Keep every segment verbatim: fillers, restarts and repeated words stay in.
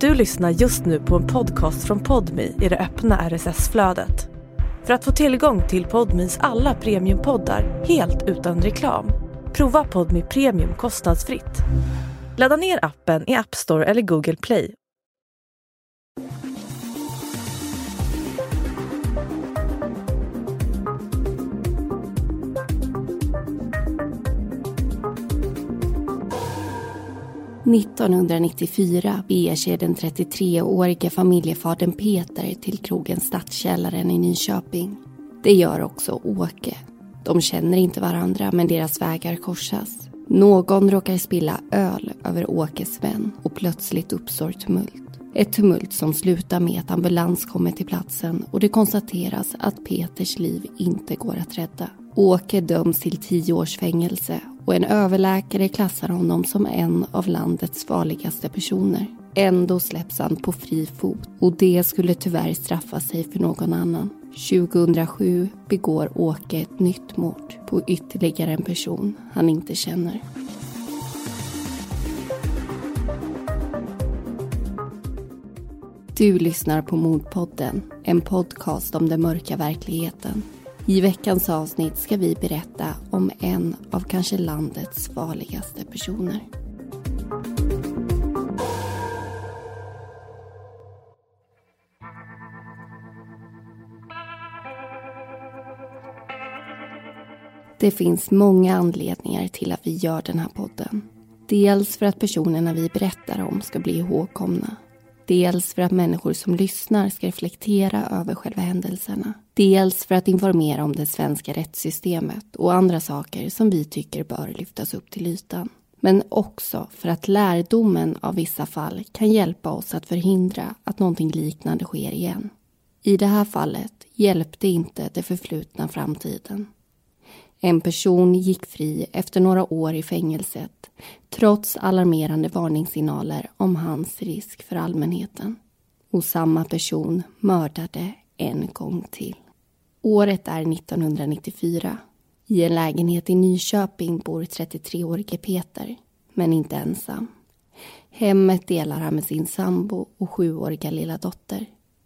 Du lyssnar just nu på en podcast från Podmi i det öppna R S S-flödet. För att få tillgång till Podmis alla premiumpoddar helt utan reklam, prova Podmi Premium kostnadsfritt. Ladda ner appen i App Store eller Google Play. nittonhundranittiofyra beger sig den trettiotreårige familjefadern Peter till krogen Stadskällaren i Nyköping. Det gör också Åke. De känner inte varandra, men deras vägar korsas. Någon råkar spilla öl över Åkes vän och plötsligt uppstår tumult. Ett tumult som slutar med att ambulans kommer till platsen och det konstateras att Peters liv inte går att rädda. Åke döms till tio års fängelse och en överläkare klassar honom som en av landets farligaste personer. Ändå släpps han på fri fot och det skulle tyvärr straffa sig för någon annan. tjugohundrasju begår Åke ett nytt mord på ytterligare en person han inte känner. Du lyssnar på Mordpodden, en podcast om den mörka verkligheten. I veckans avsnitt ska vi berätta om en av kanske landets farligaste personer. Det finns många anledningar till att vi gör den här podden. Dels för att personerna vi berättar om ska bli ihågkomna. Dels för att människor som lyssnar ska reflektera över själva händelserna. Dels för att informera om det svenska rättssystemet och andra saker som vi tycker bör lyftas upp till ytan. Men också för att lärdomen av vissa fall kan hjälpa oss att förhindra att någonting liknande sker igen. I det här fallet hjälpte inte det förflutna framtiden. En person gick fri efter några år i fängelset trots alarmerande varningssignaler om hans risk för allmänheten. Och samma person mördade en gång till. Året är nittonhundranittiofyra. I en lägenhet i Nyköping bor trettiotreårige Peter, men inte ensam. Hemmet delar han med sin sambo och sjuåriga lilla dotter.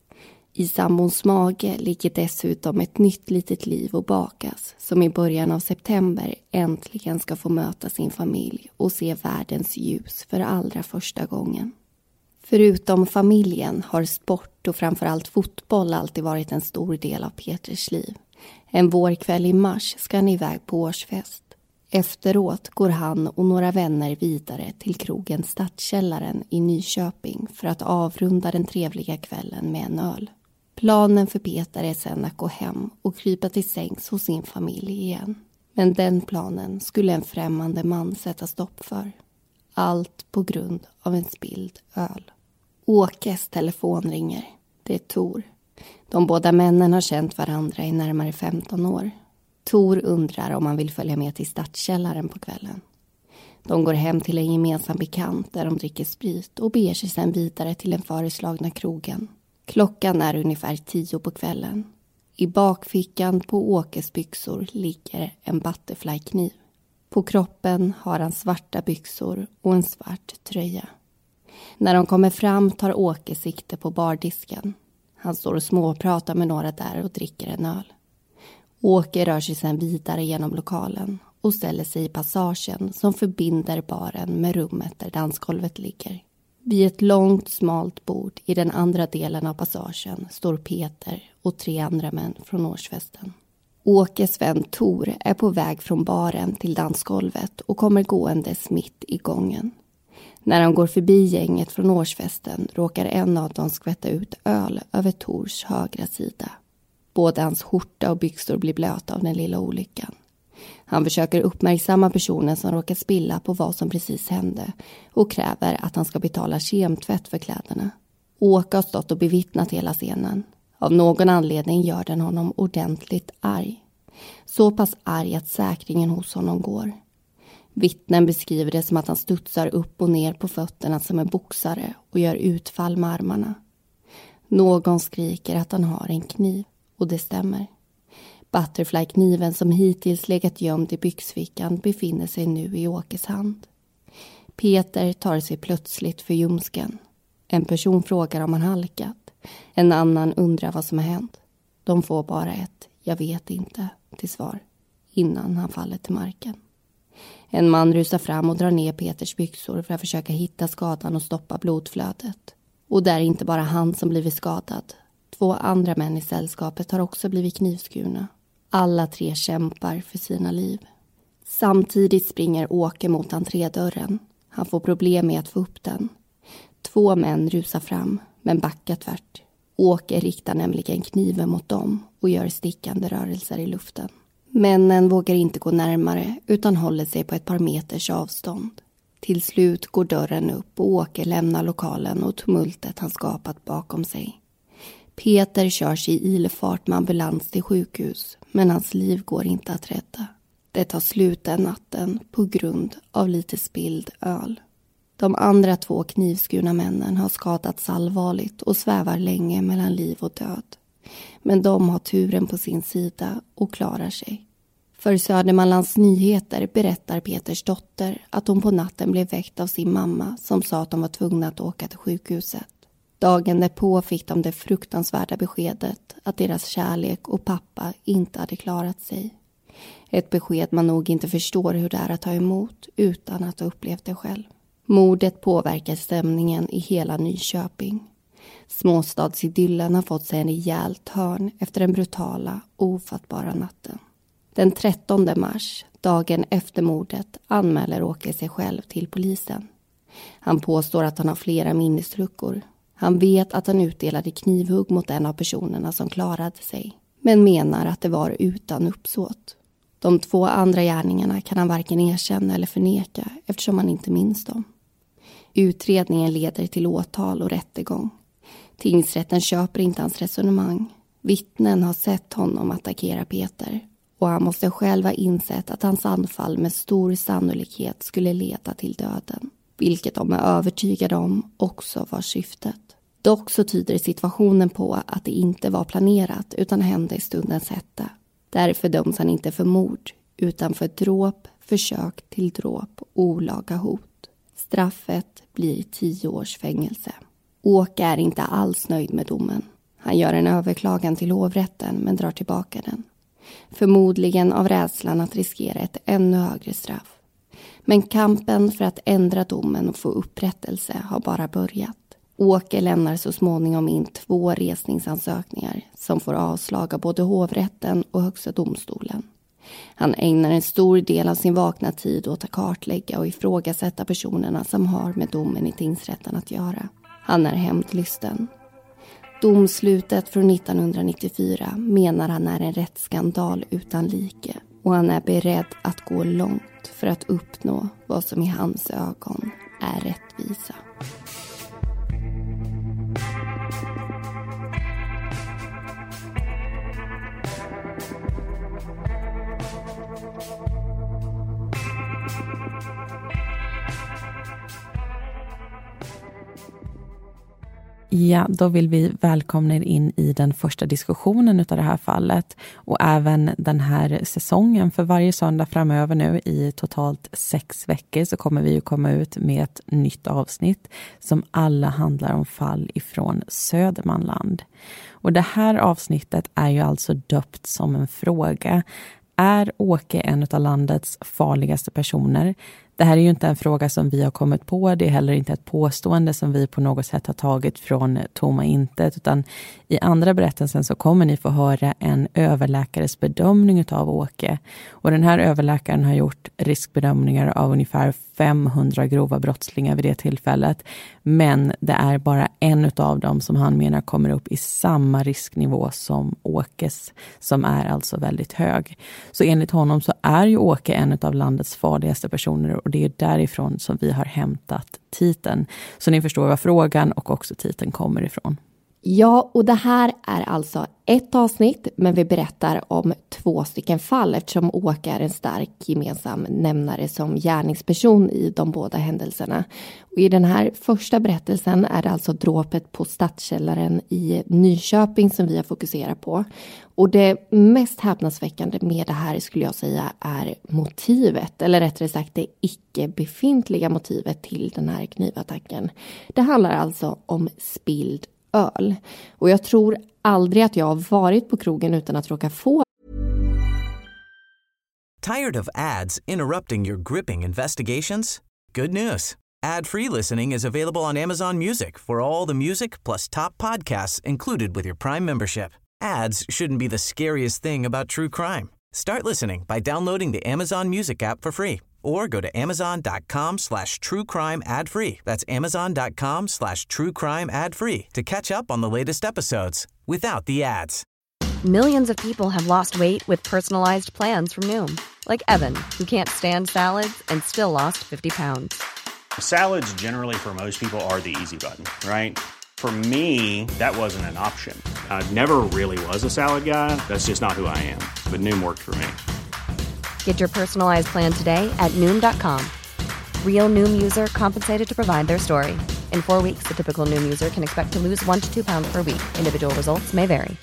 I sambons mage ligger dessutom ett nytt litet liv och bakas som i början av september äntligen ska få möta sin familj och se världens ljus för allra första gången. Förutom familjen har sport och framförallt fotboll alltid varit en stor del av Peters liv. En vårkväll i mars ska han iväg på årsfest. Efteråt går han och några vänner vidare till krogen Stadskällaren i Nyköping för att avrunda den trevliga kvällen med en öl. Planen för Peter är sedan att gå hem och krypa till sängs hos sin familj igen. Men den planen skulle en främmande man sätta stopp för. Allt på grund av en spilld öl. Åkes telefon ringer. Det är Tor. De båda männen har känt varandra i närmare femton år. Tor undrar om han vill följa med till Stadskällaren på kvällen. De går hem till en gemensam bekant där de dricker sprit och beger sig sedan vidare till den föreslagna krogen. Klockan är ungefär tio på kvällen. I bakfickan på Åkes byxor ligger en butterflykniv. På kroppen har han svarta byxor och en svart tröja. När de kommer fram tar Åke sikte på bardisken. Han står och småpratar med några där och dricker en öl. Åke rör sig sedan vidare genom lokalen och ställer sig i passagen som förbinder baren med rummet där dansgolvet ligger. Vid ett långt, smalt bord i den andra delen av passagen står Peter och tre andra män från årsfesten. Åkes vän Tor är på väg från baren till dansgolvet och kommer gåendes mitt i gången. När han går förbi gänget från årsfesten råkar en av dem skvätta ut öl över Tors högra sida. Både hans skjorta och byxor blir blöta av den lilla olyckan. Han försöker uppmärksamma personen som råkar spilla på vad som precis hände och kräver att han ska betala kemtvätt för kläderna. Åke har stått och bevittnat hela scenen. Av någon anledning gör den honom ordentligt arg. Så pass arg att säkringen hos honom går. Vittnen beskriver det som att han studsar upp och ner på fötterna som en boxare och gör utfall med armarna. Någon skriker att han har en kniv, och det stämmer. Butterflykniven som hittills legat gömd i byxfickan befinner sig nu i Åkes hand. Peter tar sig plötsligt för ljumsken. En person frågar om han halkat. En annan undrar vad som har hänt. De får bara ett "jag vet inte" till svar innan han faller till marken. En man rusar fram och drar ner Peters byxor för att försöka hitta skadan och stoppa blodflödet. Och det är inte bara han som blivit skadad. Två andra män i sällskapet har också blivit knivskurna. Alla tre kämpar för sina liv. Samtidigt springer Åke mot entrédörren. Han får problem med att få upp den. Två män rusar fram, men backar tvärt. Åke riktar nämligen kniven mot dem och gör stickande rörelser i luften. Männen vågar inte gå närmare utan håller sig på ett par meters avstånd. Till slut går dörren upp och Åke lämnar lokalen och tumultet han skapat bakom sig. Peter körs i ilfart med ambulans till sjukhus, men hans liv går inte att rädda. Det tar slut den natten på grund av lite spilld öl. De andra två knivskurna männen har skadats allvarligt och svävar länge mellan liv och död. Men de har turen på sin sida och klarar sig. För Södermanlands Nyheter berättar Peters dotter att hon på natten blev väckt av sin mamma som sa att de var tvungna att åka till sjukhuset. Dagen därpå fick de det fruktansvärda beskedet att deras kärlek och pappa inte hade klarat sig. Ett besked man nog inte förstår hur det är att ta emot utan att ha upplevt det själv. Mordet påverkar stämningen i hela Nyköping. Småstadsidyllen har fått sig en rejält hörn efter den brutala och ofattbara natten. Den trettonde mars, dagen efter mordet, anmäler Åke sig själv till polisen. Han påstår att han har flera minnesluckor. Han vet att han utdelade knivhugg mot en av personerna som klarade sig, men menar att det var utan uppsåt. De två andra gärningarna kan han varken erkänna eller förneka eftersom han inte minns dem. Utredningen leder till åtal och rättegång. Tingsrätten köper inte hans resonemang. Vittnen har sett honom attackera Peter och han måste själv ha insett att hans anfall med stor sannolikhet skulle leda till döden, vilket de är övertygade om också var syftet. Dock så tyder situationen på att det inte var planerat utan hände i stundens hetta. Därför döms han inte för mord utan för dråp, försök till dråp och olaga hot. Straffet blir tio års fängelse. Åke är inte alls nöjd med domen. Han gör en överklagan till hovrätten men drar tillbaka den. Förmodligen av rädslan att riskera ett ännu högre straff. Men kampen för att ändra domen och få upprättelse har bara börjat. Åke lämnar så småningom in två resningsansökningar som får avslag av både hovrätten och högsta domstolen. Han ägnar en stor del av sin vakna tid åt att kartlägga och ifrågasätta personerna som har med domen i tingsrätten att göra. Han är hämndlysten. Domslutet från nittonhundranittiofyra menar han är en rättsskandal utan like och han är beredd att gå långt för att uppnå vad som i hans ögon är rättvisa. Ja, då vill vi välkomna er in i den första diskussionen av det här fallet och även den här säsongen. För varje söndag framöver nu i totalt sex veckor så kommer vi ju komma ut med ett nytt avsnitt som alla handlar om fall ifrån Södermanland. Och det här avsnittet är ju alltså döpt som en fråga. Är Åke en av landets farligaste personer? Det här är ju inte en fråga som vi har kommit på. Det är heller inte ett påstående som vi på något sätt har tagit från tomma intet. Utan i andra berättelsen så kommer ni få höra en överläkares bedömning av Åke. Och den här överläkaren har gjort riskbedömningar av ungefär femhundra grova brottslingar vid det tillfället. Men det är bara en av dem som han menar kommer upp i samma risknivå som Åkes, som är alltså väldigt hög. Så enligt honom så är ju Åke en av landets farligaste personer och det är därifrån som vi har hämtat titeln. Så ni förstår vad frågan och också titeln kommer ifrån. Ja, och det här är alltså ett avsnitt, men vi berättar om två stycken fall eftersom Åke är en stark gemensam nämnare som gärningsperson i de båda händelserna. Och i den här första berättelsen är det alltså dråpet på Stadskällaren i Nyköping som vi har fokuserat på. Och det mest häpnadsväckande med det här skulle jag säga är motivet, eller rättare sagt det icke-befintliga motivet till den här knivattacken. Det handlar alltså om spilld öl. Och jag tror aldrig att jag har varit på krogen utan att råka få. Tired of ads interrupting your gripping investigations? Good news. Ad-free listening is available on Amazon Music for all the music plus top podcasts included with your Prime membership. Ads shouldn't be the scariest thing about true crime. Start listening by downloading the Amazon Music app for free or go to amazon.com slash true crime ad free. That's amazon.com slash true crime ad free to catch up on the latest episodes without the ads. Millions of people have lost weight with personalized plans from Noom. Like Evan, who can't stand salads and still lost fifty pounds. Salads generally for most people are the easy button, right? For me, that wasn't an option. I never really was a salad guy. That's just not who I am. But Noom worked for me. Get your personalized plan today at noom dot com. Real Noom user compensated to provide their story. In four weeks, the typical Noom user can expect to lose one to two pounds per week. Individual results may vary.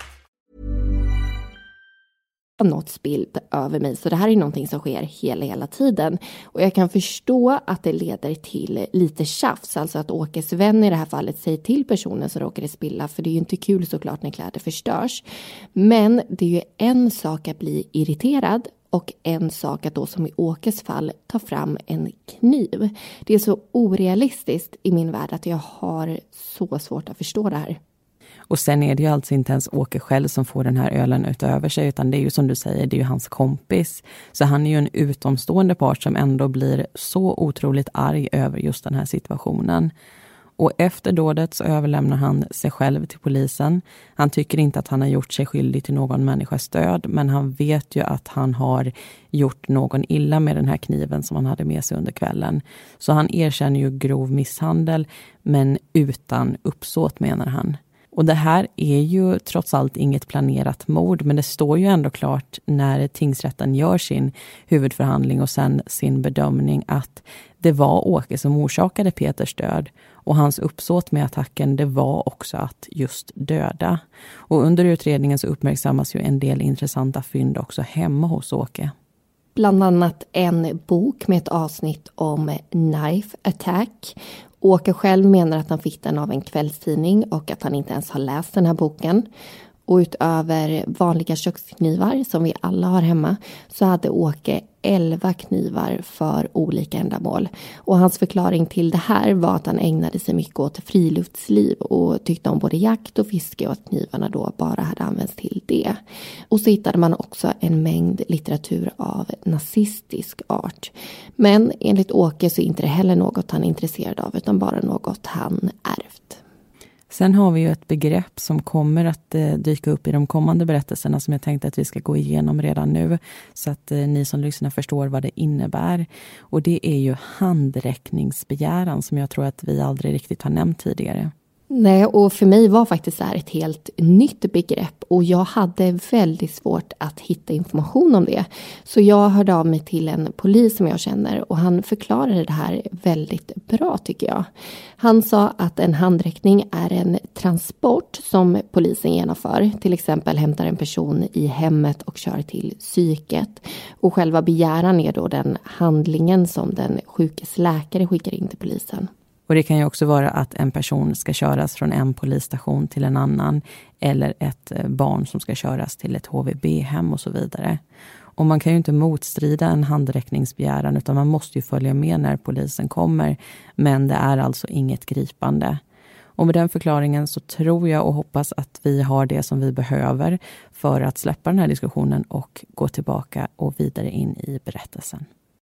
Något spilt över mig, så det här är någonting som sker hela hela tiden, och jag kan förstå att det leder till lite tjafs, alltså att Åkes vän i det här fallet säger till personen som råkade spilla, för det är ju inte kul såklart när kläder förstörs, men det är ju en sak att bli irriterad och en sak att då som i Åkes fall ta fram en kniv. Det är så orealistiskt i min värld att jag har så svårt att förstå det här. Och sen är det ju alltså inte ens Åke själv som får den här ölen utöver sig, utan det är ju som du säger, det är ju hans kompis. Så han är ju en utomstående part som ändå blir så otroligt arg över just den här situationen. Och efter dådet så överlämnar han sig själv till polisen. Han tycker inte att han har gjort sig skyldig till någon människas död, men han vet ju att han har gjort någon illa med den här kniven som han hade med sig under kvällen. Så han erkänner ju grov misshandel, men utan uppsåt, menar han. Och det här är ju trots allt inget planerat mord, men det står ju ändå klart när tingsrätten gör sin huvudförhandling och sen sin bedömning att det var Åke som orsakade Peters död, och hans uppsåt med attacken, det var också att just döda. Och under utredningen så uppmärksammas ju en del intressanta fynd också hemma hos Åke. Bland annat en bok med ett avsnitt om knife attack. Åke själv menar att han fick den av en kvällstidning och att han inte ens har läst den här boken. Och utöver vanliga köksknivar som vi alla har hemma så hade Åke elva knivar för olika ändamål. Och hans förklaring till det här var att han ägnade sig mycket åt friluftsliv och tyckte om både jakt och fiske, och att knivarna då bara hade använts till det. Och så hittade man också en mängd litteratur av nazistisk art. Men enligt Åke så är inte det heller något han är intresserad av, utan bara något han ärvt. Sen har vi ju ett begrepp som kommer att eh, dyka upp i de kommande berättelserna som jag tänkte att vi ska gå igenom redan nu, så att eh, ni som lyssnar förstår vad det innebär. Och det är ju handräckningsbegäran, som jag tror att vi aldrig riktigt har nämnt tidigare. Nej, och för mig var faktiskt det här ett helt nytt begrepp, och jag hade väldigt svårt att hitta information om det. Så jag hörde av mig till en polis som jag känner, och han förklarade det här väldigt bra, tycker jag. Han sa att en handräckning är en transport som polisen genomför. Till exempel hämtar en person i hemmet och kör till psyket. Och själva begäran är då den handlingen som den sjukes läkare skickar in till polisen. Och det kan ju också vara att en person ska köras från en polisstation till en annan, eller ett barn som ska köras till ett H V B-hem och så vidare. Och man kan ju inte motstrida en handräckningsbegäran, utan man måste ju följa med när polisen kommer, men det är alltså inget gripande. Och med den förklaringen så tror jag och hoppas att vi har det som vi behöver för att släppa den här diskussionen och gå tillbaka och vidare in i berättelsen.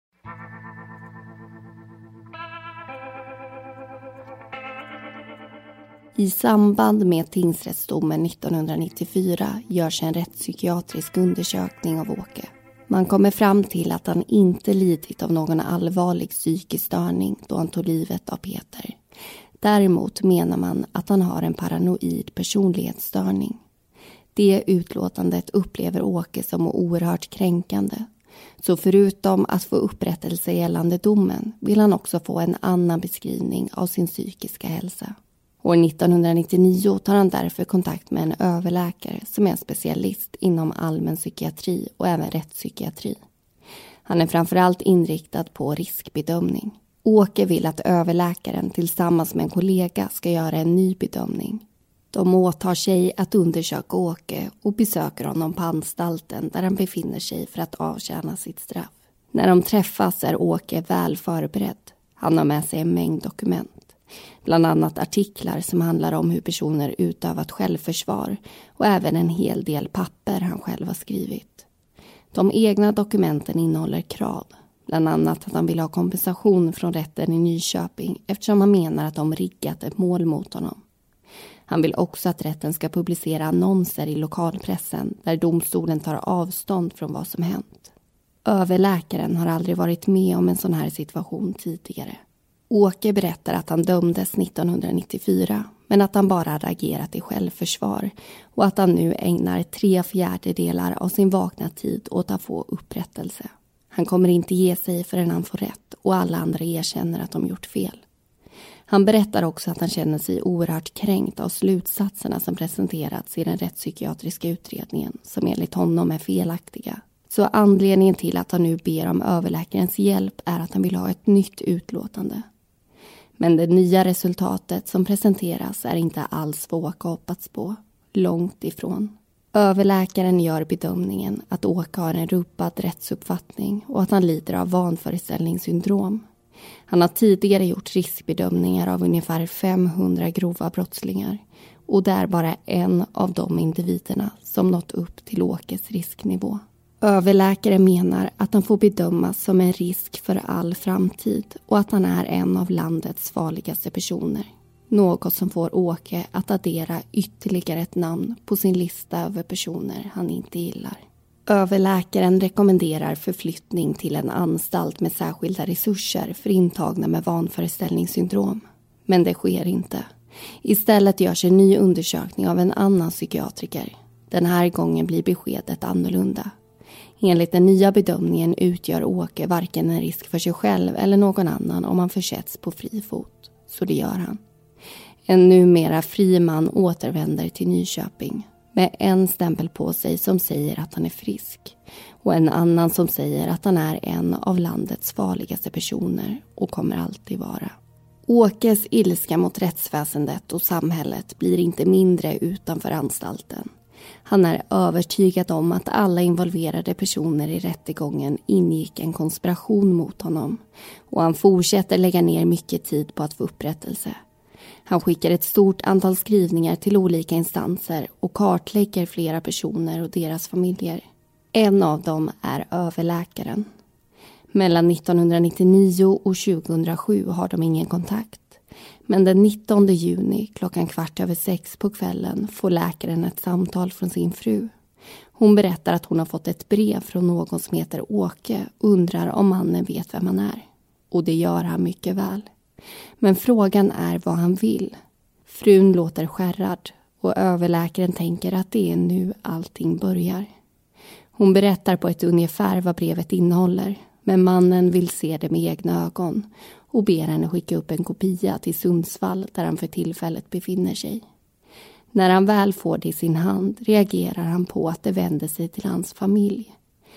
I samband med tingsrättsdomen nittonhundranittiofyra görs en rättspsykiatrisk undersökning av Åke. Man kommer fram till att han inte lidit av någon allvarlig psykisk störning då han tog livet av Peter. Däremot menar man att han har en paranoid personlighetsstörning. Det utlåtandet upplever Åke som oerhört kränkande. Så förutom att få upprättelse gällande domen vill han också få en annan beskrivning av sin psykiska hälsa. År nittonhundranittionio tar han därför kontakt med en överläkare som är specialist inom allmän psykiatri och även rättspsykiatri. Han är framförallt inriktad på riskbedömning. Åke vill att överläkaren tillsammans med en kollega ska göra en ny bedömning. De åtar sig att undersöka Åke och besöker honom på anstalten där han befinner sig för att avtjäna sitt straff. När de träffas är Åke väl förberedd. Han har med sig en mängd dokument. Bland annat artiklar som handlar om hur personer utövat självförsvar och även en hel del papper han själv har skrivit. De egna dokumenten innehåller krav. Bland annat att han vill ha kompensation från rätten i Nyköping eftersom han menar att de riggat ett mål mot honom. Han vill också att rätten ska publicera annonser i lokalpressen där domstolen tar avstånd från vad som hänt. Överläkaren har aldrig varit med om en sån här situation tidigare. Åke berättar att han dömdes nittonhundranittiofyra men att han bara hade agerat i självförsvar och att han nu ägnar tre fjärdedelar av sin vakna tid åt att få upprättelse. Han kommer inte ge sig förrän han får rätt och alla andra erkänner att de gjort fel. Han berättar också att han känner sig oerhört kränkt av slutsatserna som presenterats i den rättspsykiatriska utredningen som enligt honom är felaktiga. Så anledningen till att han nu ber om överläkarens hjälp är att han vill ha ett nytt utlåtande. Men det nya resultatet som presenteras är inte alls vad Åke hoppats på. Långt ifrån. Överläkaren gör bedömningen att Åke har en rubbad rättsuppfattning och att han lider av vanföreställningssyndrom. Han har tidigare gjort riskbedömningar av ungefär femhundra grova brottslingar och det är bara en av de individerna som nått upp till Åkes risknivå. Överläkare menar att han får bedömas som en risk för all framtid och att han är en av landets farligaste personer. Något som får Åke att addera ytterligare ett namn på sin lista över personer han inte gillar. Överläkaren rekommenderar förflyttning till en anstalt med särskilda resurser för intagna med vanföreställningssyndrom. Men det sker inte. Istället görs en ny undersökning av en annan psykiatriker. Den här gången blir beskedet annorlunda. Enligt den nya bedömningen utgör Åke varken en risk för sig själv eller någon annan om han försätts på fri fot. Så det gör han. En numera fri man återvänder till Nyköping med en stämpel på sig som säger att han är frisk och en annan som säger att han är en av landets farligaste personer och kommer alltid vara. Åkes ilska mot rättsväsendet och samhället blir inte mindre utanför anstalten. Han är övertygad om att alla involverade personer i rättegången ingick en konspiration mot honom och han fortsätter lägga ner mycket tid på att få upprättelse. Han skickar ett stort antal skrivningar till olika instanser och kartlägger flera personer och deras familjer. En av dem är överläkaren. Mellan nittonhundranittionio och tjugohundrasju har de ingen kontakt. Men den nittonde juni klockan kvart över sex på kvällen får läkaren ett samtal från sin fru. Hon berättar att hon har fått ett brev från någon som heter Åke och undrar om mannen vet vem han är. Och det gör han mycket väl. Men frågan är vad han vill. Frun låter skärrad och överläkaren tänker att det är nu allting börjar. Hon berättar på ett ungefär vad brevet innehåller. Men mannen vill se det med egna ögon och ber henne skicka upp en kopia till Sundsvall där han för tillfället befinner sig. När han väl får det i sin hand reagerar han på att det vänder sig till hans familj.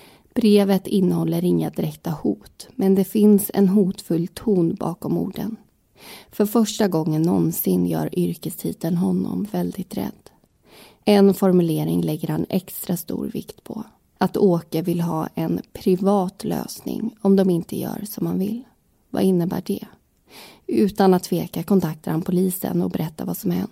Brevet innehåller inga direkta hot, men det finns en hotfull ton bakom orden. För första gången någonsin gör yrkestiteln honom väldigt rädd. En formulering lägger han extra stor vikt på. Att Åke vill ha en privat lösning om de inte gör som han vill. Vad innebär det? Utan att tveka kontaktar han polisen och berättar vad som hänt.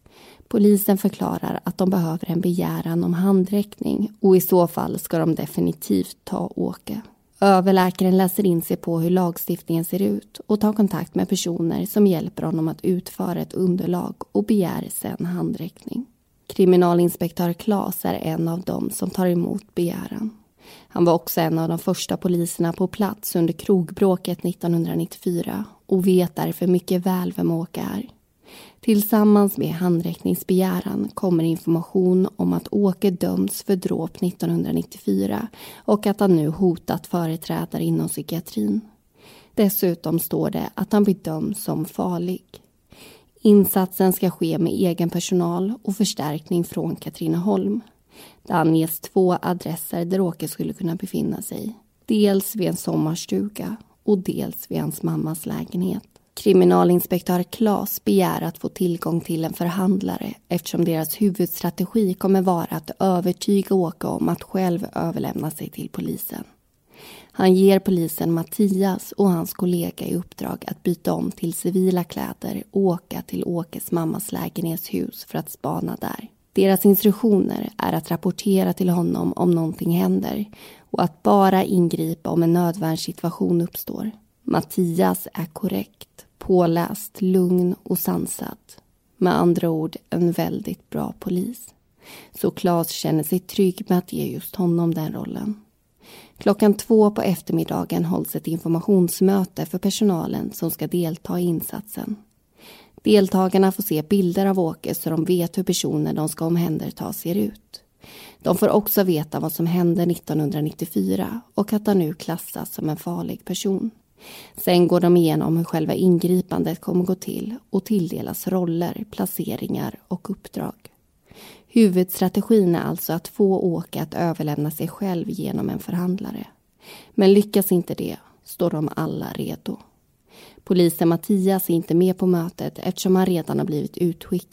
Polisen förklarar att de behöver en begäran om handräckning och i så fall ska de definitivt ta Åke. Överläkaren läser in sig på hur lagstiftningen ser ut och tar kontakt med personer som hjälper honom att utföra ett underlag och begär sen handräckning. Kriminalinspektör Claes är en av dem som tar emot begäran. Han var också en av de första poliserna på plats under krogbråket nittonhundranittiofyra och vet därför mycket väl vem Åke är. Tillsammans med handräckningsbegäran kommer information om att Åke dömts för dråp nittonhundranittiofyra och att han nu hotat företrädare inom psykiatrin. Dessutom står det att han bedöms som farlig. Insatsen ska ske med egen personal och förstärkning från Katrineholm. Det anges två adresser där Åke skulle kunna befinna sig. Dels vid en sommarstuga och dels vid hans mammas lägenhet. Kriminalinspektör Claes begär att få tillgång till en förhandlare eftersom deras huvudstrategi kommer vara att övertyga Åke om att själv överlämna sig till polisen. Han ger polisen Mattias och hans kollega i uppdrag att byta om till civila kläder och åka till Åkes mammas lägenhetshus för att spana där. Deras instruktioner är att rapportera till honom om någonting händer och att bara ingripa om en nödvärnssituation uppstår. Mattias är korrekt, påläst, lugn och sansad. Med andra ord en väldigt bra polis. Så Claes känner sig trygg med att ge just honom den rollen. Klockan två på eftermiddagen hålls ett informationsmöte för personalen som ska delta i insatsen. Deltagarna får se bilder av Åke så de vet hur personer de ska omhänderta ser ut. De får också veta vad som hände nittonhundranittiofyra och att han nu klassas som en farlig person. Sen går de igenom hur själva ingripandet kommer gå till och tilldelas roller, placeringar och uppdrag. Huvudstrategin är alltså att få Åke att överlämna sig själv genom en förhandlare. Men lyckas inte det, står de alla redo. Polisen Mattias är inte med på mötet eftersom han redan har blivit utskickad.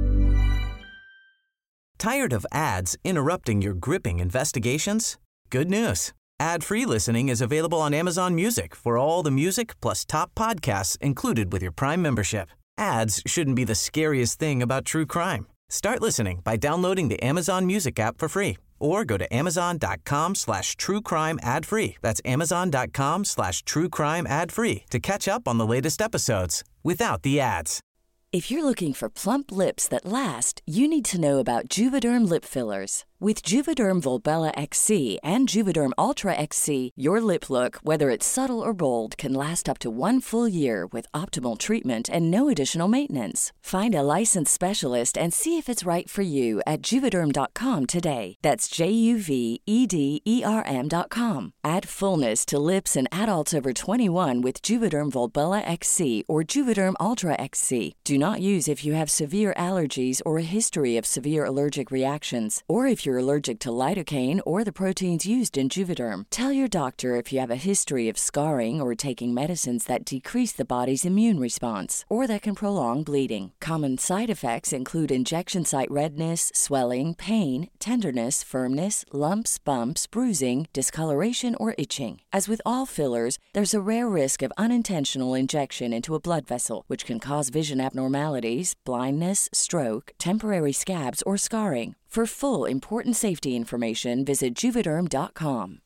Tired of ads interrupting your gripping investigations? Good news. Ad-free listening is available on Amazon Music for all the music plus top podcasts included with your Prime membership. Ads shouldn't be the scariest thing about true crime. Start listening by downloading the Amazon Music app for free or go to amazon.com slash true crime ad free. That's amazon.com slash true crime ad free to catch up on the latest episodes without the ads. If you're looking for plump lips that last, you need to know about Juvederm lip fillers. With Juvederm Volbella X C and Juvederm Ultra X C, your lip look, whether it's subtle or bold, can last up to one full year with optimal treatment and no additional maintenance. Find a licensed specialist and see if it's right for you at juvederm dot com today. That's J U V E D E R M dot com. Add fullness to lips in adults over twenty-one with Juvederm Volbella X C or Juvederm Ultra X C. Do not use if you have severe allergies or a history of severe allergic reactions, or if you're allergic to lidocaine or the proteins used in Juvederm. Tell your doctor if you have a history of scarring or taking medicines that decrease the body's immune response or that can prolong bleeding. Common side effects include injection site redness, swelling, pain, tenderness, firmness, lumps, bumps, bruising, discoloration, or itching. As with all fillers, there's a rare risk of unintentional injection into a blood vessel, which can cause vision abnormalities, blindness, stroke, temporary scabs, or scarring. For full important safety information, visit juvederm dot com.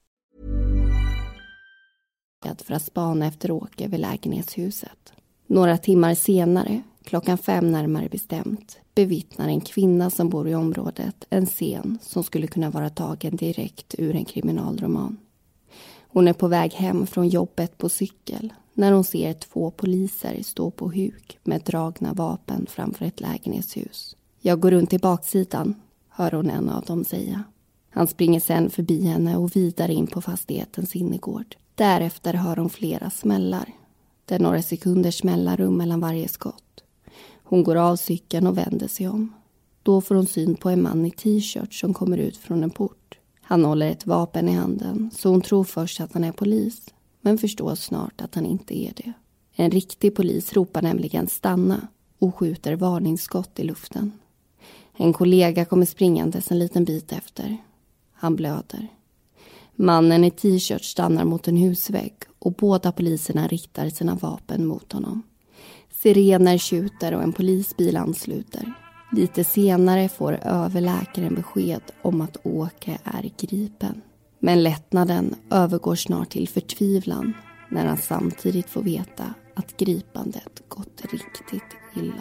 För att spana efter Åke vid lägenhetshuset. Några timmar senare, klockan fem närmare bestämt, bevittnar en kvinna som bor i området en scen som skulle kunna vara tagen direkt ur en kriminalroman. Hon är på väg hem från jobbet på cykel när hon ser två poliser stå på huk med dragna vapen framför ett lägenhetshus. Jag går runt i baksidan, hör hon en av dem säga. Han springer sen förbi henne och vidare in på fastighetens innergård. Därefter hör hon flera smällar. Det är några sekunders mellanrum mellan varje skott. Hon går av cykeln och vänder sig om. Då får hon syn på en man i t-shirt som kommer ut från en port. Han håller ett vapen i handen så hon tror först att han är polis, men förstår snart att han inte är det. En riktig polis ropar nämligen stanna och skjuter varningsskott i luften. En kollega kommer springandes en liten bit efter. Han blöder. Mannen i t-shirt stannar mot en husvägg och båda poliserna riktar sina vapen mot honom. Sirener tjuter och en polisbil ansluter. Lite senare får överläkaren besked om att Åke är gripen. Men lättnaden övergår snart till förtvivlan när han samtidigt får veta att gripandet gått riktigt illa.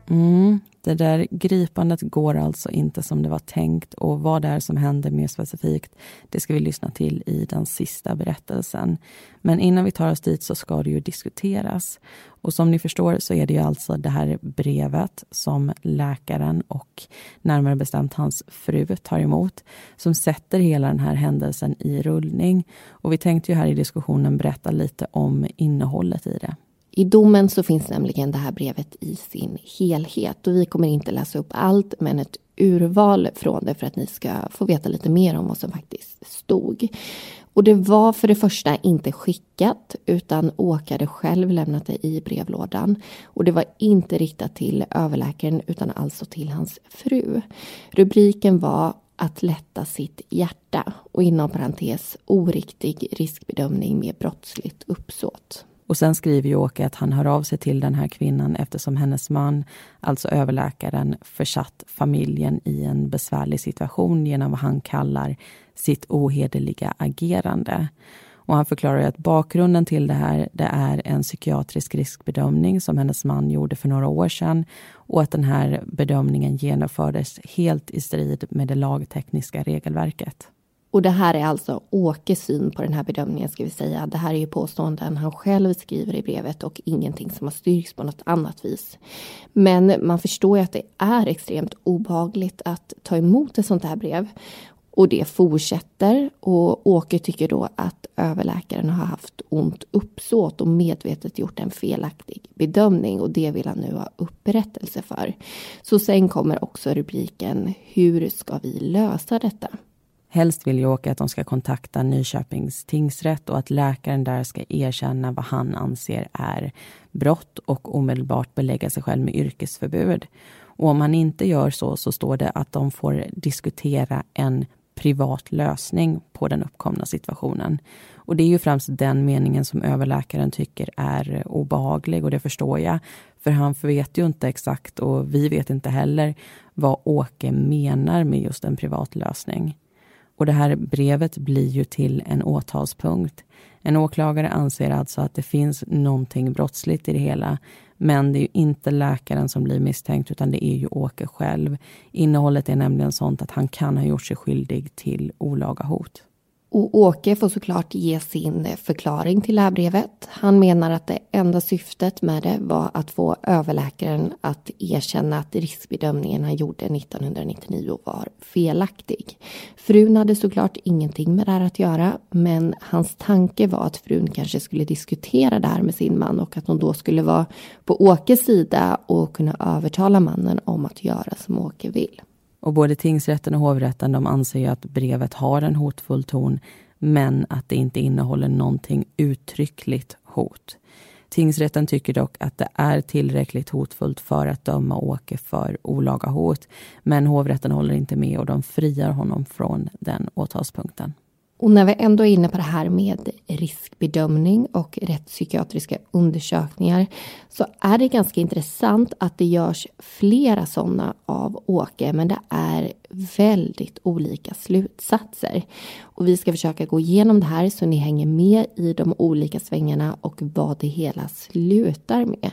Mm, det där gripandet går alltså inte som det var tänkt, och vad det är som händer mer specifikt, det ska vi lyssna till i den sista berättelsen. Men innan vi tar oss dit så ska det ju diskuteras. Och som ni förstår så är det ju alltså det här brevet som läkaren och närmare bestämt hans fru tar emot som sätter hela den här händelsen i rullning. Och vi tänkte ju här i diskussionen berätta lite om innehållet i det. I domen så finns nämligen det här brevet i sin helhet, och vi kommer inte läsa upp allt, men ett urval från det för att ni ska få veta lite mer om vad som faktiskt stod. Och det var för det första inte skickat, utan Åke hade själv lämnat det i brevlådan. Och det var inte riktat till överläkaren utan alltså till hans fru. Rubriken var att lätta sitt hjärta och inom parentes oriktig riskbedömning med brottsligt uppsåt. Och sen skriver ju Åke att han hör av sig till den här kvinnan eftersom hennes man, alltså överläkaren, försatt familjen i en besvärlig situation genom vad han kallar sitt ohederliga agerande. Och han förklarar ju att bakgrunden till det här, det är en psykiatrisk riskbedömning som hennes man gjorde för några år sedan, och att den här bedömningen genomfördes helt i strid med det lagtekniska regelverket. Och det här är alltså Åkes syn på den här bedömningen, ska vi säga. Det här är ju påståenden han själv skriver i brevet och ingenting som har styrks på något annat vis. Men man förstår ju att det är extremt obehagligt att ta emot ett sånt här brev. Och det fortsätter, och Åke tycker då att överläkaren har haft ont uppsåt och medvetet gjort en felaktig bedömning, och det vill han nu ha upprättelse för. Så sen kommer också rubriken: hur ska vi lösa detta? Helst vill ju Åke att de ska kontakta Nyköpings tingsrätt och att läkaren där ska erkänna vad han anser är brott och omedelbart belägga sig själv med yrkesförbud. Och om han inte gör så så står det att de får diskutera en privat lösning på den uppkomna situationen. Och det är ju främst den meningen som överläkaren tycker är obehaglig, och det förstår jag. För han vet ju inte exakt, och vi vet inte heller, vad Åke menar med just en privat lösning. Och det här brevet blir ju till en åtalspunkt. En åklagare anser alltså att det finns någonting brottsligt i det hela. Men det är ju inte läkaren som blir misstänkt, utan det är ju Åke själv. Innehållet är nämligen sånt att han kan ha gjort sig skyldig till olaga hot. Och Åke får såklart ge sin förklaring till det här brevet. Han menar att det enda syftet med det var att få överläkaren att erkänna att riskbedömningen han gjorde nittonhundranittionio var felaktig. Frun hade såklart ingenting med det här att göra, men hans tanke var att frun kanske skulle diskutera det här med sin man och att hon då skulle vara på Åkes sida och kunna övertala mannen om att göra som Åke vill. Och både tingsrätten och hovrätten, de anser ju att brevet har en hotfull ton, men att det inte innehåller någonting uttryckligt hot. Tingsrätten tycker dock att det är tillräckligt hotfullt för att döma Åke för olaga hot, men hovrätten håller inte med och de friar honom från den åtalspunkten. Och när vi ändå är inne på det här med riskbedömning och rättspsykiatriska undersökningar, så är det ganska intressant att det görs flera sådana av Åke, men det är väldigt olika slutsatser. Och vi ska försöka gå igenom det här så ni hänger med i de olika svängarna och vad det hela slutar med.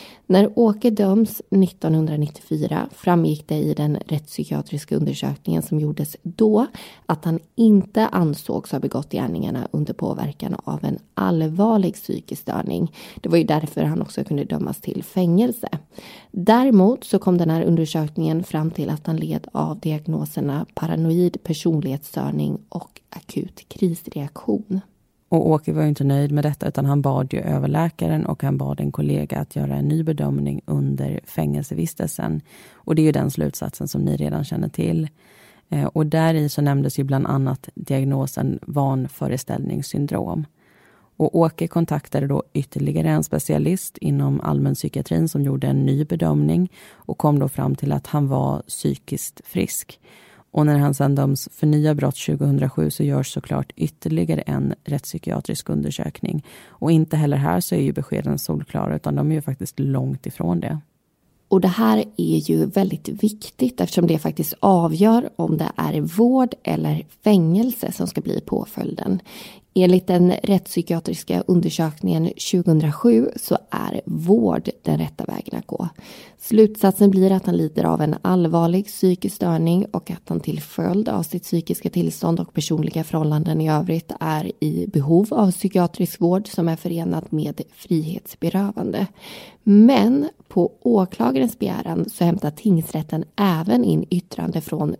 När Åke döms nittonhundranittiofyra framgick det i den rättspsykiatriska undersökningen som gjordes då att han inte ansågs ha begått gärningarna under påverkan av en allvarlig psykisk störning. Det var ju därför han också kunde dömas till fängelse. Däremot så kom den här undersökningen fram till att han led av diagnoserna paranoid personlighetsstörning och akut krisreaktion. Och Åke var ju inte nöjd med detta, utan han bad ju överläkaren och han bad en kollega att göra en ny bedömning under fängelsevistelsen. Och det är ju den slutsatsen som ni redan känner till. Och där i så nämndes ju bland annat diagnosen vanföreställningssyndrom. Och Åke kontaktade då ytterligare en specialist inom allmänpsykiatrin som gjorde en ny bedömning och kom då fram till att han var psykiskt frisk. Och när han sedan döms för nya brott tjugohundrasju så görs såklart ytterligare en rättspsykiatrisk undersökning. Och inte heller här så är ju beskeden solklara, utan de är ju faktiskt långt ifrån det. Och det här är ju väldigt viktigt eftersom det faktiskt avgör om det är vård eller fängelse som ska bli påföljden. Enligt den rättspsykiatriska undersökningen tjugohundrasju så är vård den rätta vägen att gå. Slutsatsen blir att han lider av en allvarlig psykisk störning och att han till följd av sitt psykiska tillstånd och personliga förhållanden i övrigt är i behov av psykiatrisk vård som är förenad med frihetsberövande. Men på åklagarens begäran så hämtar tingsrätten även in yttrande från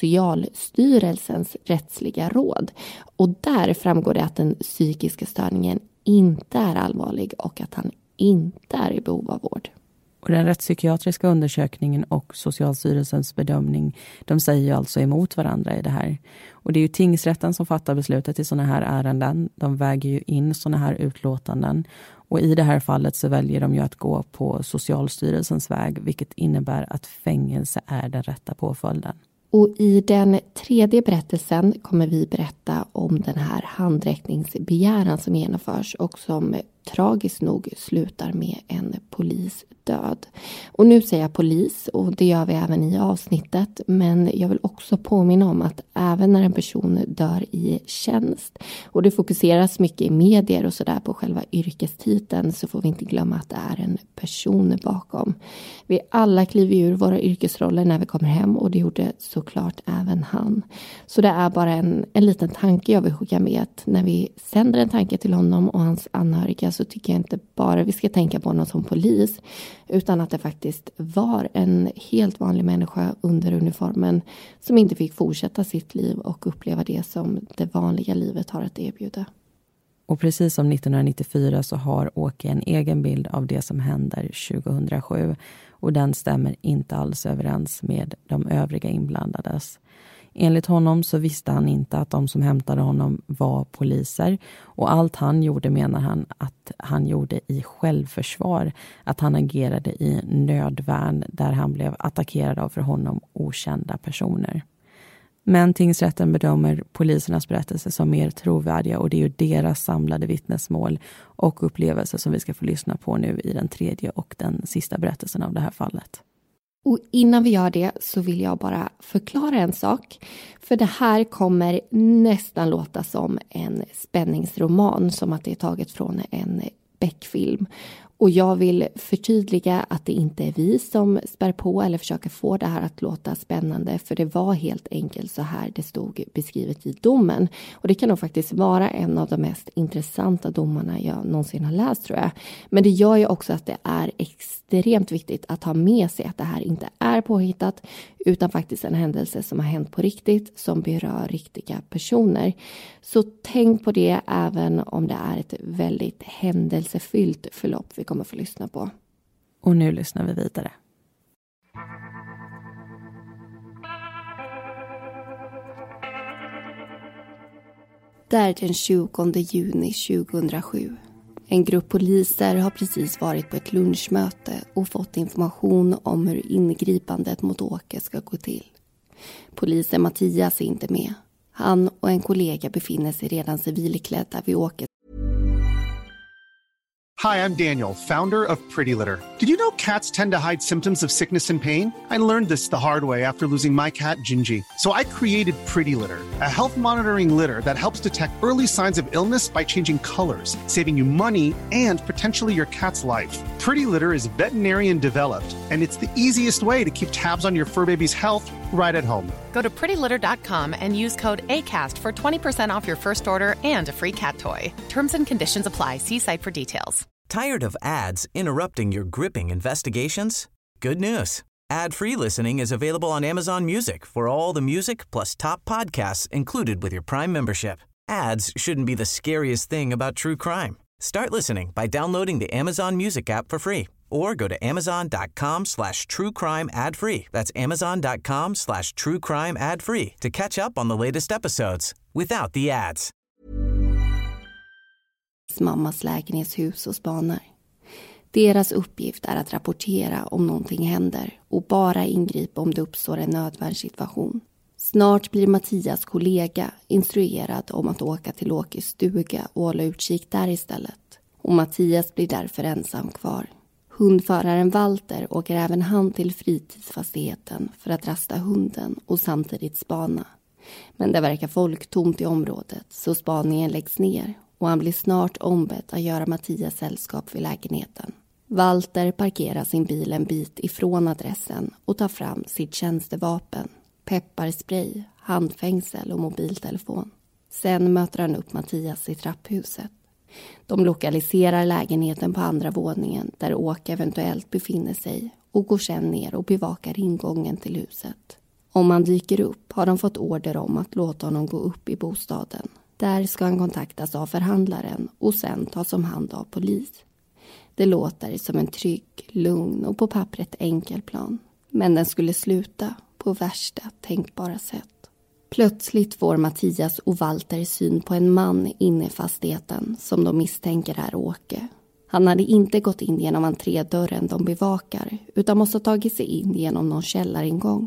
Socialstyrelsens rättsliga råd. Och där framgår det att den psykiska störningen inte är allvarlig och att han inte är i behov av vård. Och den rättspsykiatriska undersökningen och Socialstyrelsens bedömning, de säger ju alltså emot varandra i det här. Och det är ju tingsrätten som fattar beslutet i sådana här ärenden. De väger ju in sådana här utlåtanden. Och i det här fallet så väljer de ju att gå på Socialstyrelsens väg, vilket innebär att fängelse är den rätta påföljden. Och i den tredje berättelsen kommer vi berätta om den här handräckningsbegäran som genomförs och som tragiskt nog slutar med en polisdöd. Och nu säger jag polis och det gör vi även i avsnittet, men jag vill också påminna om att även när en person dör i tjänst och det fokuseras mycket i medier och sådär på själva yrkestiteln, så får vi inte glömma att det är en person bakom. Vi alla kliver ur våra yrkesroller när vi kommer hem och det gjorde såklart även han. Så det är bara en, en liten tanke jag vill skicka med, att när vi sänder en tanke till honom och hans anhöriga så tycker jag inte bara vi ska tänka på honom som polis, utan att det faktiskt var en helt vanlig människa under uniformen som inte fick fortsätta sitt liv och uppleva det som det vanliga livet har att erbjuda. Och precis som nittonhundranittiofyra så har Åke en egen bild av det som händer tjugohundrasju och den stämmer inte alls överens med de övriga inblandades. Enligt honom så visste han inte att de som hämtade honom var poliser och allt han gjorde menar han att han gjorde i självförsvar, att han agerade i nödvärn där han blev attackerad av för honom okända personer. Men tingsrätten bedömer polisernas berättelse som mer trovärdiga och det är ju deras samlade vittnesmål och upplevelser som vi ska få lyssna på nu i den tredje och den sista berättelsen av det här fallet. Och innan vi gör det så vill jag bara förklara en sak. För det här kommer nästan låta som en spänningsroman, som att det är taget från en Beck-film. Och jag vill förtydliga att det inte är vi som spär på eller försöker få det här att låta spännande. För det var helt enkelt så här det stod beskrivet i domen. Och det kan nog faktiskt vara en av de mest intressanta domarna jag någonsin har läst, tror jag. Men det gör ju också att det är extremt viktigt att ha med sig att det här inte är påhittat, utan faktiskt en händelse som har hänt på riktigt, som berör riktiga personer. Så tänk på det även om det är ett väldigt händelsefyllt förlopp vi kommer få lyssna på. Och nu lyssnar vi vidare. Det är den tjugonde juni tjugohundrasju. En grupp poliser har precis varit på ett lunchmöte och fått information om hur ingripandet mot Åke ska gå till. Polisen Mattias är inte med. Han och en kollega befinner sig redan civilklädda vid Åke. Hi, I'm Daniel, founder of Pretty Litter. Did you know cats tend to hide symptoms of sickness and pain? I learned this the hard way after losing my cat, Gingy. So I created Pretty Litter, a health monitoring litter that helps detect early signs of illness by changing colors, saving you money and potentially your cat's life. Pretty Litter is veterinarian developed, and it's the easiest way to keep tabs on your fur baby's health right at home. Go to pretty litter dot com and use code ACAST for twenty percent off your first order and a free cat toy. Terms and conditions apply. See site for details. Tired of ads interrupting your gripping investigations? Good news. Ad-free listening is available on Amazon Music for all the music plus top podcasts included with your Prime membership. Ads shouldn't be the scariest thing about true crime. Start listening by downloading the Amazon Music app for free or go to amazon.com slash true crime ad free. That's amazon.com slash true crime ad free to catch up on the latest episodes without the ads. Mammas lägenhetshus och spanar. Deras uppgift är att rapportera om någonting händer och bara ingripa om det uppstår en nödvärnssituation. Snart blir Mattias kollega instruerad om att åka till Åkes stuga och hålla utkik där istället. Och Mattias blir därför ensam kvar. Hundföraren Walter åker även han till fritidsfastigheten för att rasta hunden och samtidigt spana. Men det verkar folktomt i området så spaningen läggs ner och han blir snart ombedd att göra Mattias sällskap vid lägenheten. Walter parkerar sin bil en bit ifrån adressen och tar fram sitt tjänstevapen, pepparspray, handfängsel och mobiltelefon. Sen möter han upp Mattias i trapphuset. De lokaliserar lägenheten på andra våningen där Åke eventuellt befinner sig och går sedan ner och bevakar ingången till huset. Om han dyker upp har de fått order om att låta honom gå upp i bostaden. Där ska han kontaktas av förhandlaren och sen tas om hand av polis. Det låter som en trygg, lugn och på pappret enkel plan. Men den skulle sluta på värsta tänkbara sätt. Plötsligt får Mattias och Walter syn på en man inne i fastigheten som de misstänker är Åke. Han hade inte gått in genom entrédörren de bevakar utan måste ha tagit sig in genom någon källaringång.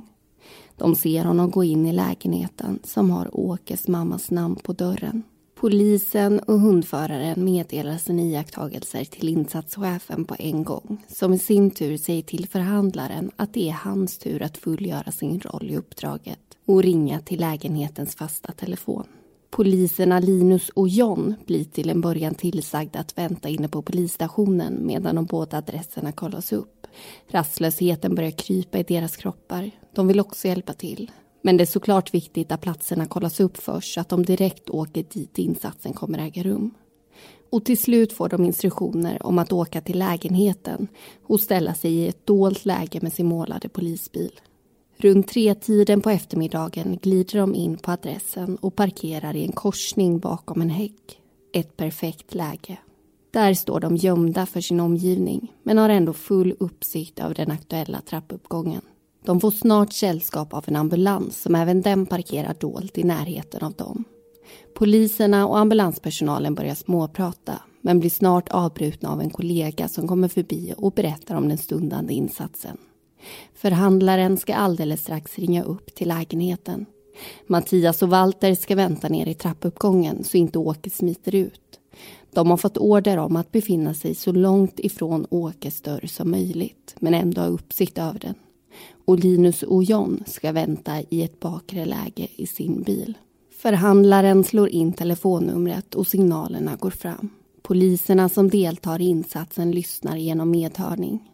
De ser honom gå in i lägenheten som har Åkes mammas namn på dörren. Polisen och hundföraren meddelar sina iakttagelser till insatschefen på en gång, som i sin tur säger till förhandlaren att det är hans tur att fullgöra sin roll i uppdraget och ringa till lägenhetens fasta telefon. Poliserna Linus och John blir till en början tillsagda att vänta inne på polisstationen medan de båda adresserna kollas upp. Rastlösheten börjar krypa i deras kroppar. De vill också hjälpa till. Men det är såklart viktigt att platserna kollas upp först så att de direkt åker dit insatsen kommer äga rum. Och till slut får de instruktioner om att åka till lägenheten och ställa sig i ett dolt läge med sin målade polisbil. Runt tre tiden på eftermiddagen glider de in på adressen och parkerar i en korsning bakom en häck. Ett perfekt läge. Där står de gömda för sin omgivning men har ändå full uppsikt över den aktuella trappuppgången. De får snart sällskap av en ambulans som även den parkerar dolt i närheten av dem. Poliserna och ambulanspersonalen börjar småprata men blir snart avbrutna av en kollega som kommer förbi och berättar om den stundande insatsen. Förhandlaren ska alldeles strax ringa upp till lägenheten. Mattias och Walter ska vänta ner i trappuppgången så inte Åke smiter ut. De har fått order om att befinna sig så långt ifrån Åkes dörr som möjligt men ändå ha uppsikt över den. Och Linus och John ska vänta i ett bakre läge i sin bil. Förhandlaren slår in telefonnumret och signalerna går fram. Poliserna som deltar i insatsen lyssnar genom medhörning.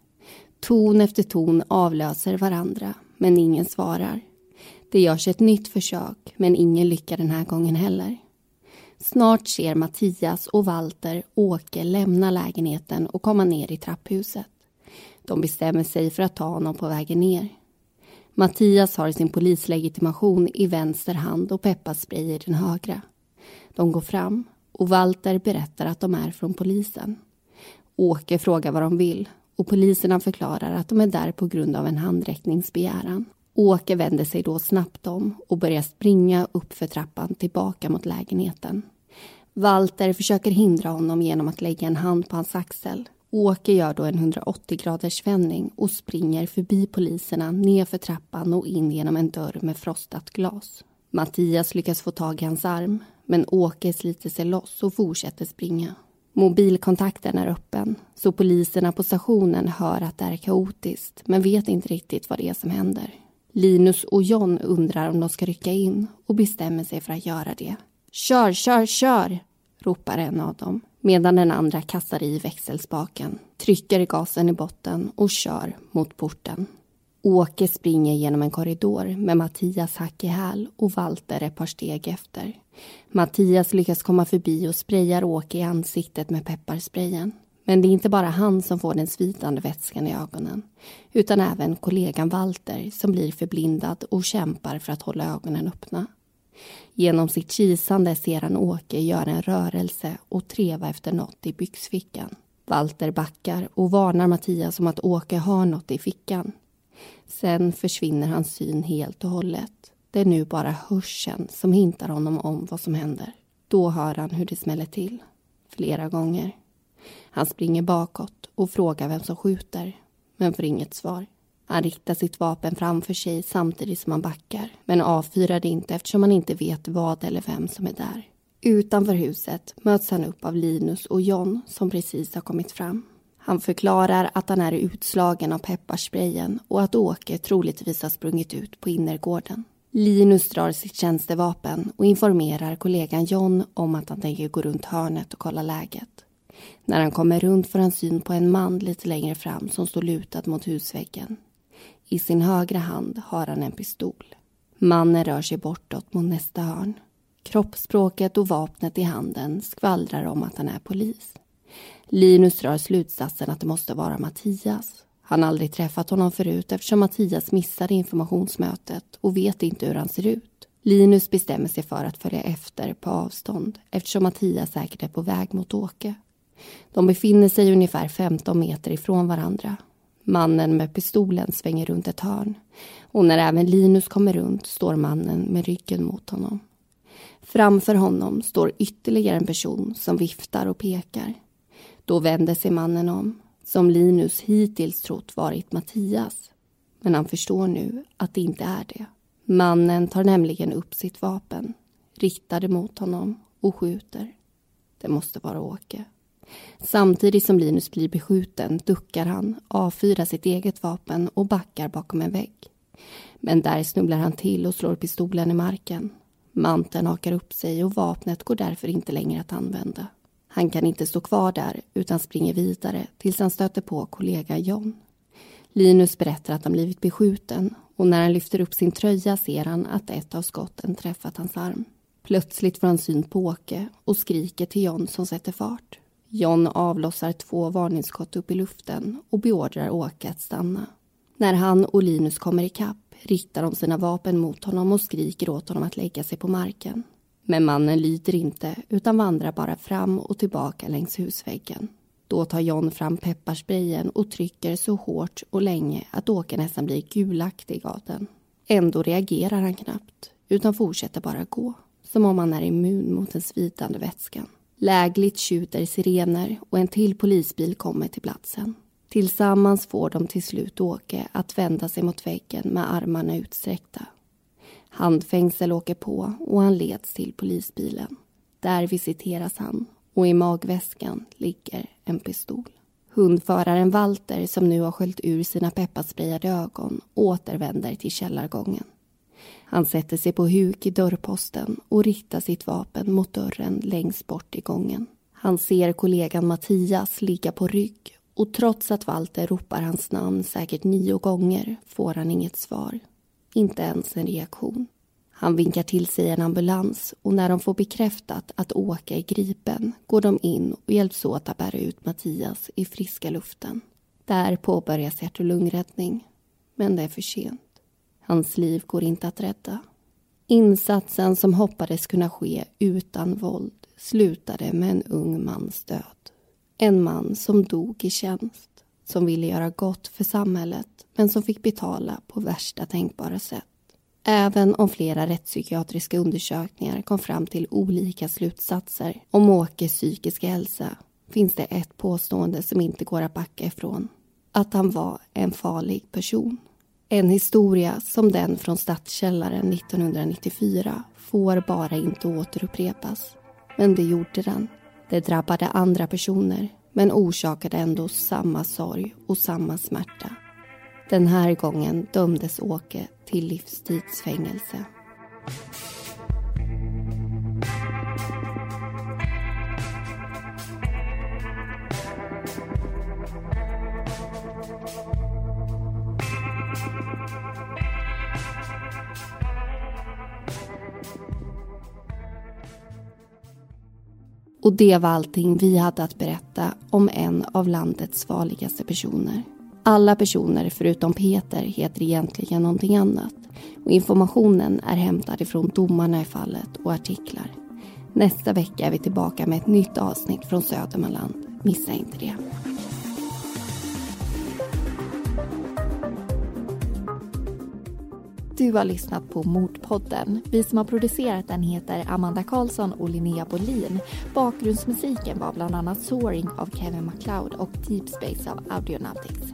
Ton efter ton avlöser varandra, men ingen svarar. Det görs ett nytt försök, men ingen lyckas den här gången heller. Snart ser Mattias och Walter Åke lämna lägenheten och komma ner i trapphuset. De bestämmer sig för att ta honom på vägen ner. Mattias har sin polislegitimation i vänster hand och pepparspray i den högra. De går fram och Walter berättar att de är från polisen. Åke frågar vad de vill och poliserna förklarar att de är där på grund av en handräckningsbegäran. Åke vänder sig då snabbt om och börjar springa upp för trappan tillbaka mot lägenheten. Walter försöker hindra honom genom att lägga en hand på hans axel. Åke gör då en hundraåttio graders vändning och springer förbi poliserna ner för trappan och in genom en dörr med frostat glas. Mattias lyckas få tag i hans arm, men Åke sliter sig loss och fortsätter springa. Mobilkontakten är öppen, så poliserna på stationen hör att det är kaotiskt, men vet inte riktigt vad det är som händer. Linus och John undrar om de ska rycka in och bestämmer sig för att göra det. Kör, kör, kör! Ropar en av dem, medan den andra kastar i växelspaken, trycker gasen i botten och kör mot porten. Åke springer genom en korridor med Mattias hack i häl och Walter ett par steg efter. Mattias lyckas komma förbi och sprayar Åke i ansiktet med pepparsprayen. Men det är inte bara han som får den svitande vätskan i ögonen, utan även kollegan Walter som blir förblindad och kämpar för att hålla ögonen öppna. Genom sitt kisande ser han Åke göra en rörelse och treva efter något i byxfickan. Walter backar och varnar Mattias om att Åke har något i fickan. Sen försvinner hans syn helt och hållet. Det är nu bara hörseln som hintar honom om vad som händer. Då hör han hur det smäller till. Flera gånger. Han springer bakåt och frågar vem som skjuter, men får inget svar. Han riktar sitt vapen framför sig samtidigt som han backar, men avfyrar det inte eftersom han inte vet vad eller vem som är där. Utanför huset möts han upp av Linus och John som precis har kommit fram. Han förklarar att han är utslagen av pepparsprayen och att Åke troligtvis har sprungit ut på innergården. Linus drar sitt tjänstevapen och informerar kollegan John om att han tänker gå runt hörnet och kolla läget. När han kommer runt får han syn på en man lite längre fram som står lutad mot husväggen. I sin högra hand har han en pistol. Mannen rör sig bortåt mot nästa hörn. Kroppsspråket och vapnet i handen skvallrar om att han är polis. Linus drar slutsatsen att det måste vara Mattias. Han har aldrig träffat honom förut eftersom Mattias missade informationsmötet och vet inte hur han ser ut. Linus bestämmer sig för att följa efter på avstånd eftersom Mattias säkert är på väg mot Åke. De befinner sig ungefär femton meter ifrån varandra. Mannen med pistolen svänger runt ett hörn och när även Linus kommer runt står mannen med ryggen mot honom. Framför honom står ytterligare en person som viftar och pekar. Då vänder sig mannen om, som Linus hittills trott varit Mattias. Men han förstår nu att det inte är det. Mannen tar nämligen upp sitt vapen, riktar det mot honom och skjuter. Det måste vara Åke. Samtidigt som Linus blir beskjuten duckar han, avfyrar sitt eget vapen och backar bakom en vägg. Men där snubblar han till och slår pistolen i marken. Manteln hakar upp sig och vapnet går därför inte längre att använda. Han kan inte stå kvar där utan springer vidare tills han stöter på kollega John. Linus berättar att han blivit beskjuten och när han lyfter upp sin tröja ser han att ett av skotten träffat hans arm. Plötsligt får han syn på Åke och skriker till John som sätter fart. John avlossar två varningsskott upp i luften och beordrar Åke att stanna. När han och Linus kommer i kapp riktar de sina vapen mot honom och skriker åt honom att lägga sig på marken. Men mannen lyder inte utan vandrar bara fram och tillbaka längs husväggen. Då tar John fram pepparsprayen och trycker så hårt och länge att Åke nästan blir gulaktig av den. Ändå reagerar han knappt utan fortsätter bara gå, som om han är immun mot den svidande vätskan. Lägligt tjuter sirener och en till polisbil kommer till platsen. Tillsammans får de till slut Åke att vända sig mot väggen med armarna utsträckta. Handfängsel åker på och han leds till polisbilen. Där visiteras han och i magväskan ligger en pistol. Hundföraren Walter, som nu har sköljt ur sina pepparsprayade ögon, återvänder till källargången. Han sätter sig på huk i dörrposten och riktar sitt vapen mot dörren längst bort i gången. Han ser kollegan Mattias ligga på rygg och trots att Walter ropar hans namn säkert nio gånger får han inget svar. Inte ens en reaktion. Han vinkar till sig en ambulans och när de får bekräftat att Åke är gripen går de in och hjälps åt att bära ut Mattias i friska luften. Där påbörjas hjärt- och lungräddning, men det är för sent. Hans liv går inte att rädda. Insatsen som hoppades kunna ske utan våld slutade med en ung mans död. En man som dog i tjänst, som ville göra gott för samhället men som fick betala på värsta tänkbara sätt. Även om flera rättspsykiatriska undersökningar kom fram till olika slutsatser om Åkes psykiska hälsa finns det ett påstående som inte går att backa ifrån. Att han var en farlig person. En historia som den från Stadskällaren nittonhundranittiofyra får bara inte återupprepas. Men det gjorde den. Det drabbade andra personer men orsakade ändå samma sorg och samma smärta. Den här gången dömdes Åke till livstidsfängelse. Och det var allting vi hade att berätta om en av landets farligaste personer. Alla personer förutom Peter heter egentligen någonting annat. Och informationen är hämtad ifrån domarna i fallet och artiklar. Nästa vecka är vi tillbaka med ett nytt avsnitt från Södermanland. Missa inte det. Du har lyssnat på Mordpodden. Vi som har producerat den heter Amanda Karlsson och Linnea Bolin. Bakgrundsmusiken var bland annat Soaring av Kevin MacLeod och Deep Space av Audionautics.